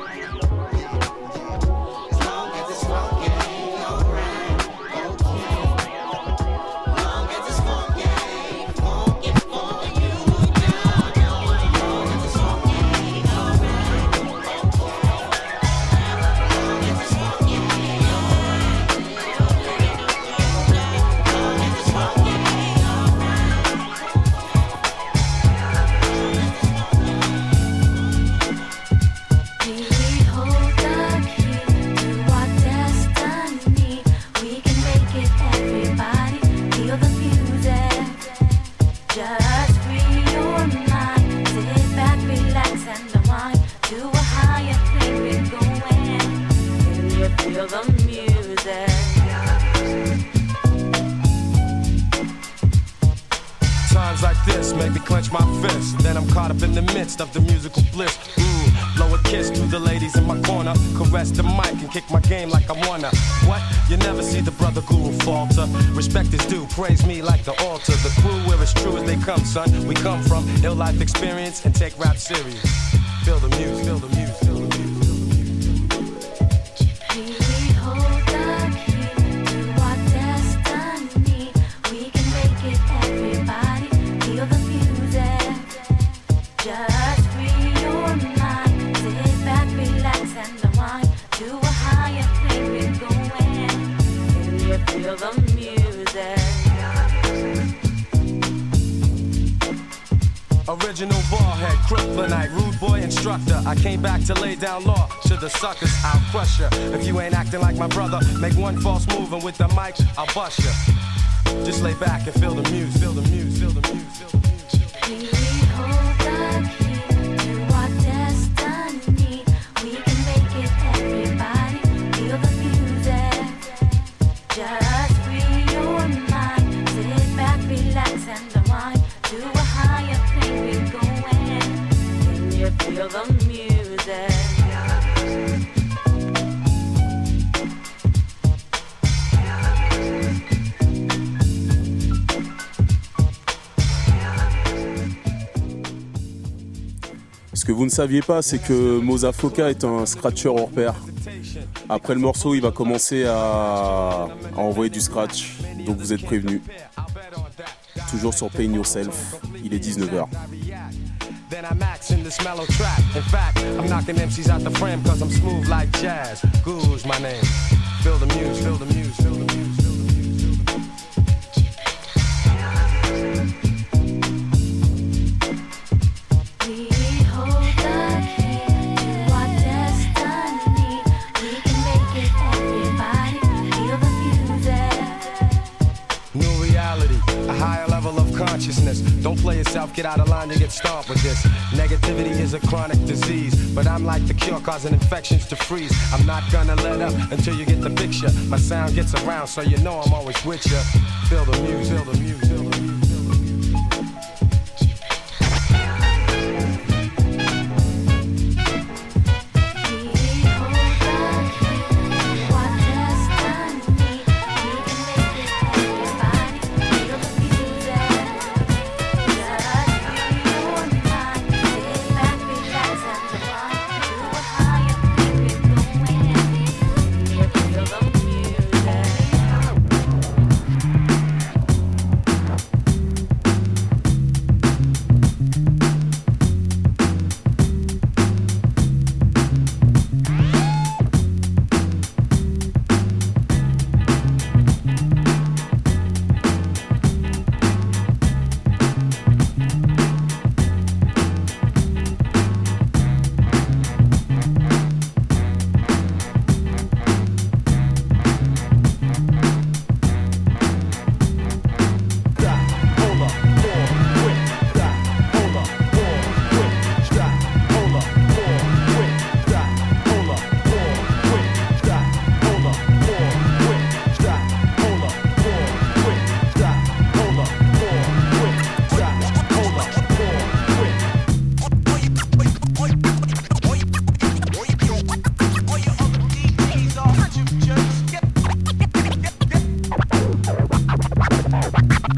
Of the musical bliss, blow a kiss to the ladies in my corner, caress the mic and kick my game like I wanna. What? You never see the brother guru falter. Respect is due, praise me like the altar. The crew where it's true as they come, son. We come from ill life experience and take rap serious. Feel the music, feel the music, feel the music. Original ballhead, Crooklynite, rude boy instructor. I came back to lay down law to the suckers. I'll crush ya. If you ain't acting like my brother, make one false move and with the mic, I'll bust ya. Just lay back and feel the music, feel the music, feel the music, feel the music. We hold the key to our destiny. We can make it, everybody. Feel the music. Just free your mind. Sit back, relax, and unwind. To a higher plane we're going. Can you feel the music? Ce que vous ne saviez pas, c'est que Moza Foca est un scratcher hors pair. Après le morceau, il va commencer à envoyer du scratch, donc vous êtes prévenus. Toujours sur Pain Yourself, il est 19h. Then I max in this mellow track. In fact, I'm knocking MCs out the frame cause I'm smooth like jazz. Guru's my name. Feel the music, feel the music, feel the music. Consciousness. Don't play yourself, get out of line, you get stomped with this. Negativity is a chronic disease, but I'm like the cure, causing infections to freeze. I'm not gonna let up until you get the picture. My sound gets around, so you know I'm always with you. Feel the music, feel the music, feel the music. Back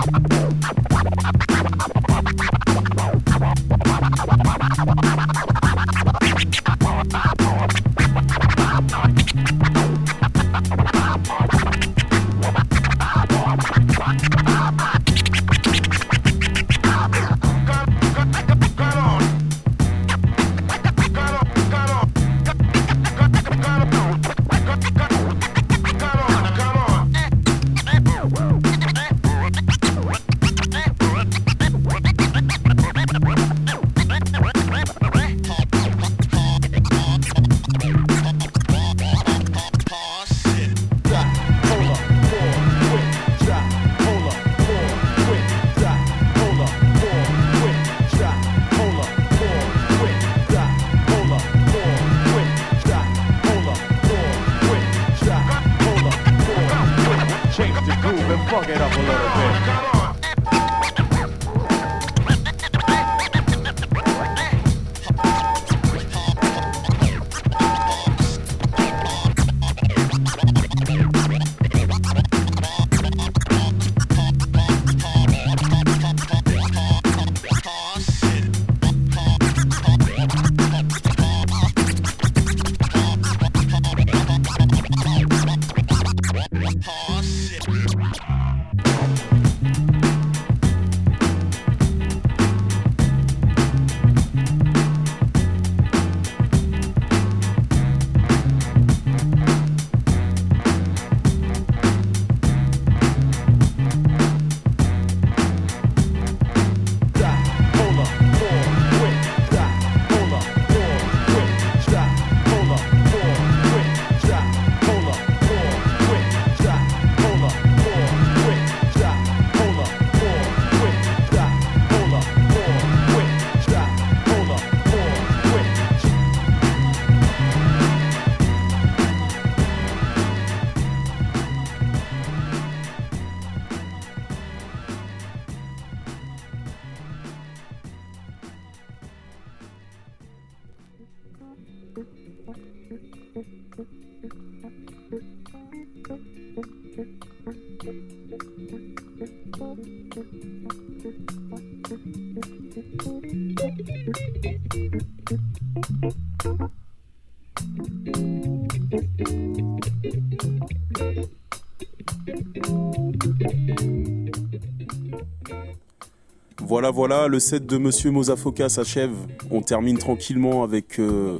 Voilà, le set de Monsieur Mozafoka s'achève. On termine tranquillement avec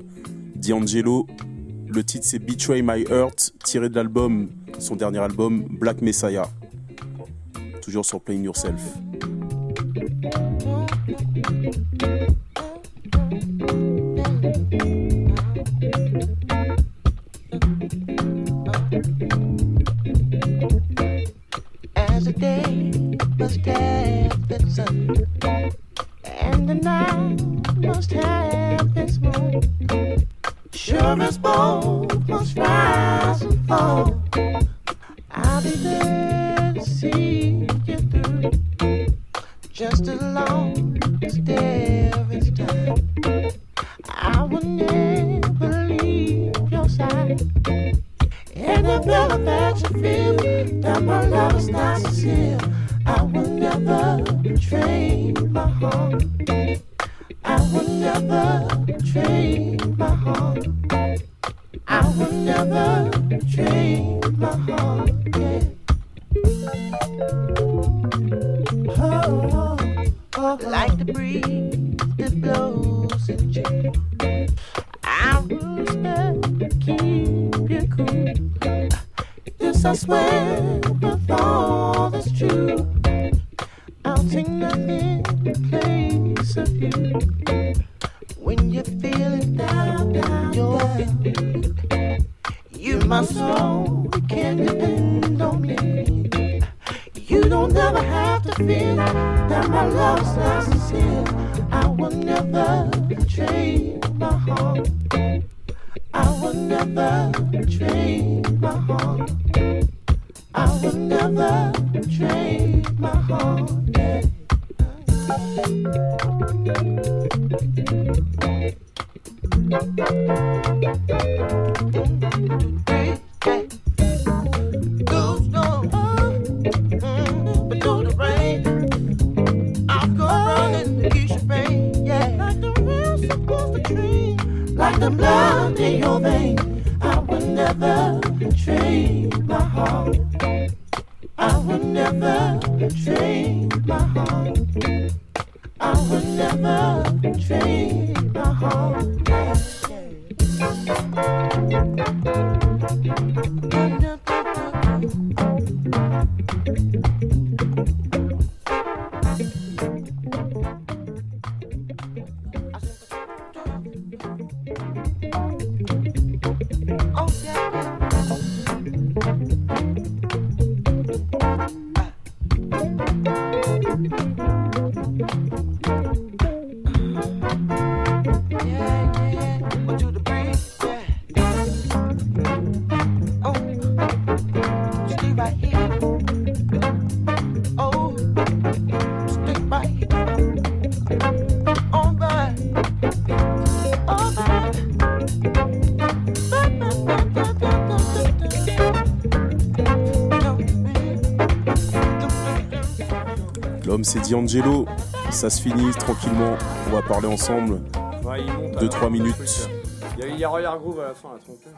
D'Angelo. Le titre c'est Betray My Heart, tiré de l'album, son dernier album, Black Messiah. Toujours sur Playing Yourself. As the day must have its sun, and the night must have its moon, sure as both must rise and fall, I'll be there to see you through, just as long as there is time. I will never leave your side. And if ever that you feel that my love is not sincere, I will never betray my heart. I will never betray my heart. I will never betray my heart. Yeah. Oh, like the breeze that blows in June, I will respect, keep you cool. This I swear with all that's true. I'll take nothing in place of you. When you're feeling down, you're feeling weak, you my soul, you can depend on me. You don't ever have to feel that my love's not sincere. I will never betray my heart. I will never betray my heart. I will never betray my heart. Yeah. Goes on, but through the rain, the blood in your vein. I will never trade my heart. I will never trade my heart. I will never trade my heart. L'homme c'est D'Angelo, ça se finit tranquillement, on va parler ensemble, 2-3 minutes. Il y a Royal Groove à la fin, à tromper.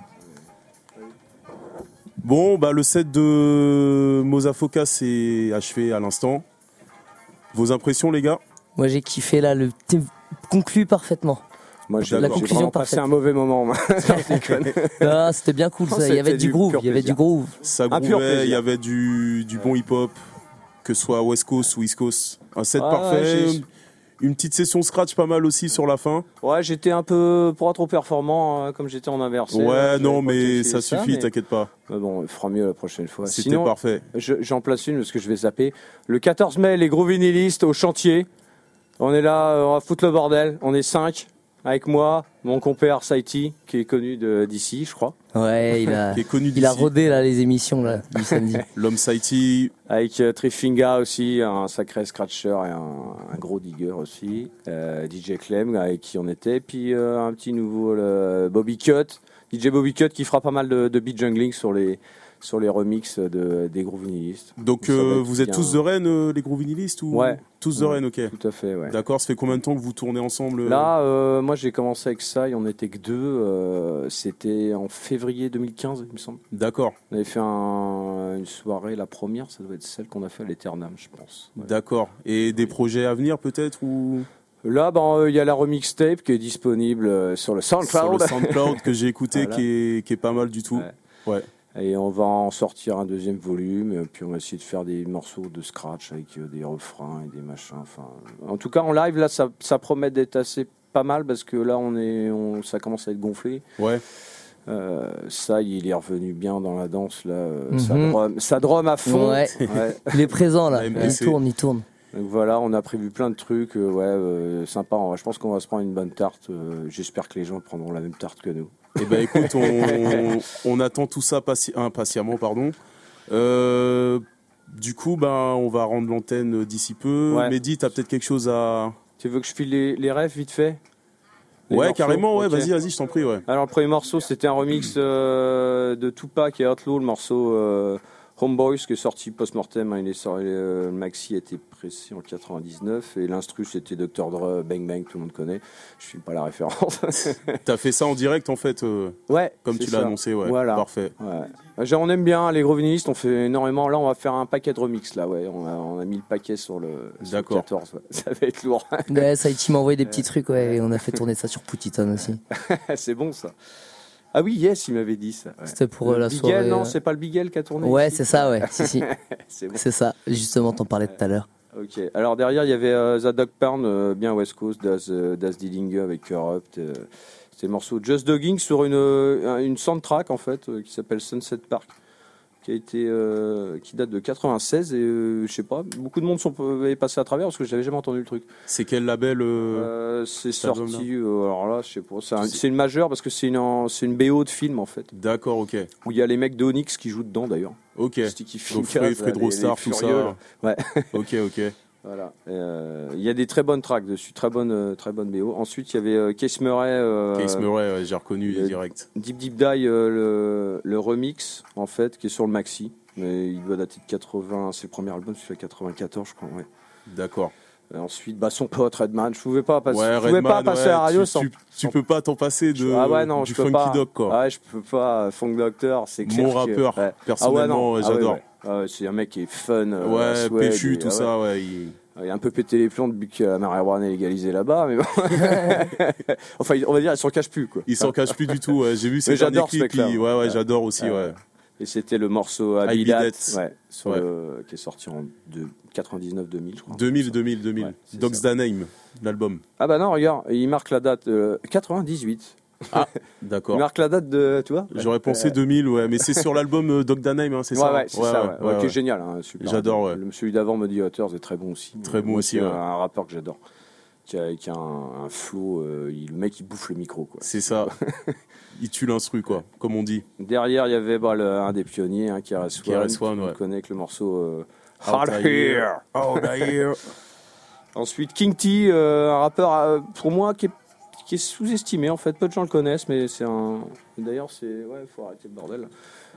Bon, bah le set de Mozafoka s'est achevé à l'instant. Vos impressions les gars? Moi j'ai kiffé là, le conclu parfaitement. Moi j'ai la conclusion passé parfaite. un mauvais moment. Moi. Non, c'était bien cool ça, il y avait du groove, il y avait du groove. Ça groovait, il y avait du bon hip-hop, que ce soit West Coast ou East Coast. Un set parfait, une petite session scratch pas mal aussi sur la fin. Ouais, j'étais un peu pas trop performant comme j'étais en inversé. Ouais, non mais ça suffit, t'inquiète pas. Bon, il fera mieux la prochaine fois. C'était Sinon, parfait. J'en place une parce que je vais zapper. Le 14 mai, les gros vinylistes au chantier. On est là, on va foutre le bordel. On est 5 avec moi, mon compère Saiti, qui est connu d'ici, je crois. Ouais, qui est connu il a rodé là, les émissions là, du samedi. L'homme Saiti. Avec Trifinga aussi, un sacré scratcher et un gros digger aussi. DJ Clem, avec qui on était. Puis un petit nouveau, Bobby Cut. DJ Bobby Cut qui fera pas mal de beat jungling sur les remixes des gros vinylistes. Donc vous êtes tous de Rennes, les gros vinylistes ou... Ouais. Tous de Rennes, ok. Tout à fait, ouais. D'accord, ça fait combien de temps que vous tournez ensemble? Là, moi j'ai commencé avec ça, on n'était que 2. C'était en février 2015, il me semble. D'accord. On avait fait une soirée, la première, ça doit être celle qu'on a fait à l'Eternam, je pense. Ouais. D'accord. Et des projets à venir peut-être ou... Là, il y a la remix tape qui est disponible sur le SoundCloud. Sur le SoundCloud que j'ai écouté, voilà. qui est pas mal du tout. Ouais. Et on va en sortir un deuxième volume, et puis on va essayer de faire des morceaux de scratch avec des refrains et des machins. Enfin, en tout cas, en live, là, ça promet d'être assez pas mal parce que là, ça commence à être gonflé. Ouais. Ça, il est revenu bien dans la danse, là. Ça drum à fond. Ouais. Ouais. Il est présent là, il tourne. Donc voilà, on a prévu plein de trucs, sympa. Je pense qu'on va se prendre une bonne tarte. J'espère que les gens prendront la même tarte que nous. Eh ben écoute, on attend tout ça impatiemment, pardon. Du coup, on va rendre l'antenne d'ici peu. Ouais. Mehdi, t'as peut-être quelque chose à... Tu veux que je file les refs vite fait? Ouais, carrément, ouais, okay. Vas-y, je t'en prie, ouais. Alors le premier morceau, c'était un remix de Tupac et Outlaw, le morceau Homeboys qui est sorti post-mortem, le maxi a été pressé en 99 et l'instru c'était Dr. Dre, Bang Bang, tout le monde connaît. Je file pas la référence. T'as fait ça en direct en fait, ouais, comme tu l'as annoncé, ouais. Voilà. Parfait. Ouais. On aime bien les gros vinylistes, on fait énormément. Là, on va faire un paquet de remix là, ouais. On a mis le paquet sur le 14. Ouais. Ça va être lourd. Ouais, Saïti m'a envoyé des petits trucs, ouais, et on a fait tourner ça sur Poutiton aussi. C'est bon ça. Ah oui, il m'avait dit ça. Ouais. C'était pour la Bigel, soirée. Non, c'est pas le Bigel qui a tourné. Ouais, ici, c'est ça, ouais. Si. C'est bon. C'est ça. Justement, t'en parlais tout à l'heure. Ok. Alors derrière, il y avait The Dog Pound, bien West Coast, Das Dillinger avec Corrupt. C'était le morceau Just Dogging sur une soundtrack en fait qui s'appelle Sunset Park, qui date de 96 et je sais pas, beaucoup de monde est passé à travers parce que j'avais jamais entendu le truc. C'est quel label c'est sorti alors là je sais pas, c'est une majeure parce que c'est une BO de film en fait. D'accord, ok. Où il y a les mecs d'Onyx qui jouent dedans d'ailleurs. Ok. Donc Fredro Star, tout ça. Ouais. Ok. Voilà. Il y a des très bonnes tracks dessus, très bonne BO. Ensuite, il y avait Case Murray. Case Murray, ouais, j'ai reconnu direct. Deep Die, le remix, en fait, qui est sur le maxi. Mais il doit dater de 80, c'est le premier album, celui-là 94, je crois, ouais. D'accord. Ensuite, son pote Redman, je pouvais pas passer, Redman, à la radio sans. Tu peux pas t'en passer du je peux Funky pas. Dog, quoi. Ouais, je peux pas. Funk Doctor, c'est clair. Mon rappeur, personnellement, j'adore. C'est un mec qui est fun. péchu, tout ça, ouais. Il a un peu pété les plombs depuis que la marijuana est légalisée là-bas, mais bon. Enfin, on va dire, il s'en cache plus, quoi. Il s'en cache plus du tout, ouais. J'ai vu ses derniers clips, j'adore aussi, ouais. Et c'était le morceau Habitat, qui est sorti en 99-2000, je crois. 2000. Ouais, Dogs the Name, l'album. Ah bah non, regarde, il marque la date 98. Ah, d'accord. Il marque la date de, tu vois. J'aurais pensé 2000, ouais, mais c'est sur l'album Dog the Name, c'est ça. Ouais, c'est ça, qui est génial, super. J'adore, ouais. Celui d'avant, Muddy Waters, est très bon aussi. Très bon aussi, un rappeur que j'adore. Qui a un flow, le mec il bouffe le micro, quoi. C'est ça. Il tue l'instru, quoi, comme on dit. Derrière, il y avait un des pionniers, KRS-One, ouais. On connaît avec le morceau Out Here. Ensuite, King T, un rappeur pour moi qui est sous-estimé en fait. Peu de gens le connaissent, mais c'est un. D'ailleurs, faut arrêter le bordel.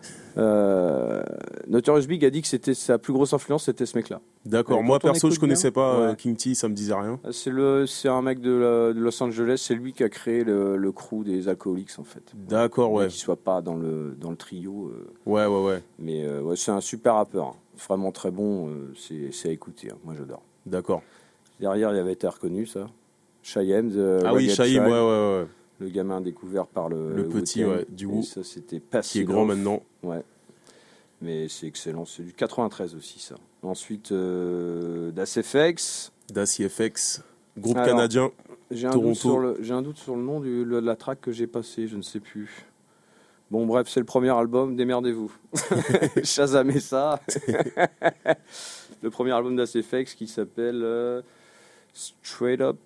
Notorious Big a dit que c'était sa plus grosse influence, c'était ce mec-là. D'accord. Moi perso, je connaissais pas King T, ça me disait rien. C'est un mec de Los Angeles, c'est lui qui a créé le crew des Alcoholics en fait. D'accord, ouais. Qu'il soit pas dans le trio. Ouais. Mais c'est un super rappeur, hein. Vraiment très bon. C'est à écouter. Hein. Moi, j'adore. D'accord. Derrière, il y avait été reconnu ça. Chaim. Ah oui, Chaim, ouais. Le gamin découvert par le petit, du Wu. Ça, c'était pas qui est grand maintenant. Ouais. Mais c'est excellent. C'est du 93 aussi, ça. Ensuite, Das FX. Groupe canadien. Toronto. J'ai un doute sur le nom de la track que j'ai passée, je ne sais plus. Bon, bref, c'est le premier album, démerdez-vous. Shazamez ça. Le premier album d'As FX qui s'appelle Straight Up.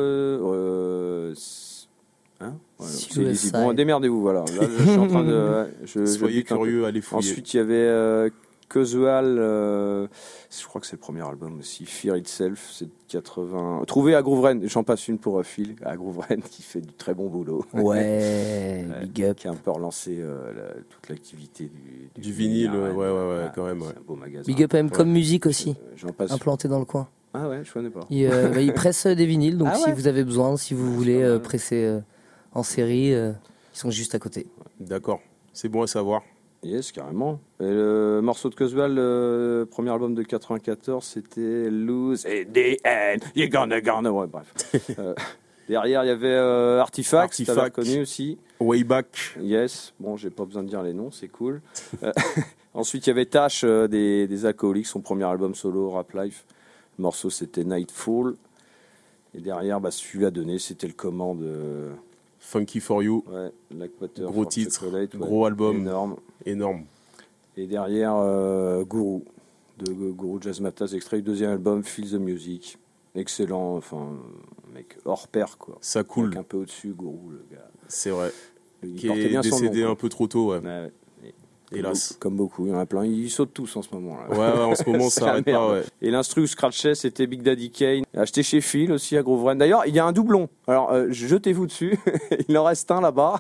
Bon, démerdez-vous, voilà. Là, je suis en train de. Soyez curieux, allez fouiller. Ensuite, il y avait Casual. Je crois que c'est le premier album aussi. Fear Itself, c'est 80. Trouvé à Grooveren, j'en passe une pour Phil, à Grooveren, qui fait du très bon boulot. Ouais, big up. Qui a un peu relancé toute l'activité du vinyle, ouais, quand même. C'est un beau magasin. Big up comme musique aussi, j'en passe implanté dans le coin. Ah ouais, je connais pas. Il presse des vinyles, donc si vous avez besoin, si vous voulez presser en série, ils sont juste à côté. D'accord, c'est bon à savoir. Yes, carrément. Et le morceau de Casual, le premier album de 94, c'était Lose at the End, You're gonna. Ouais, bref. Derrière, il y avait Artifact, t'avais reconnu aussi. Way Back. Yes, bon, j'ai pas besoin de dire les noms, c'est cool. Ensuite, il y avait Tash des Alcoholics, son premier album solo, Rap Life. Le morceau, c'était Nightfall. Et derrière, celui-là donné, c'était le commande. Funky for You. Ouais, Blackwater. Gros titre, gros album. Énorme. Et derrière, Guru, de Guru Jazzmatazz, extrait du deuxième album, Feel the Music. Excellent, enfin, mec hors pair, quoi. Ça coule. Avec un peu au-dessus, Guru, le gars. C'est vrai. Qui est décédé un peu trop tôt, ouais. Hélas. Comme beaucoup, il y en a plein. Ils sautent tous en ce moment. Là. Ouais, en ce moment, ça n'arrête pas, ouais. Et l'instru scratchait, c'était Big Daddy Kane. Acheté chez Phil aussi à Grooveren. D'ailleurs, il y a un doublon. Alors, jetez-vous dessus. Il en reste un là-bas.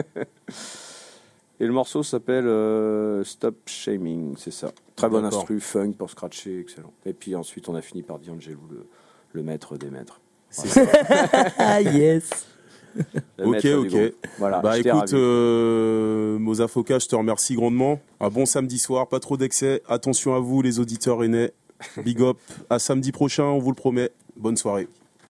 Et le morceau s'appelle Stop Shaming, c'est ça. Très bon instru, funk pour scratcher, excellent. Et puis ensuite, on a fini par D'Angelo, le maître des maîtres. C'est ça. Ah, yes. Ok. Voilà, écoute, Mozafoka, je te remercie grandement. Un bon samedi soir, pas trop d'excès. Attention à vous, les auditeurs rennais. Big up. À samedi prochain, on vous le promet. Bonne soirée.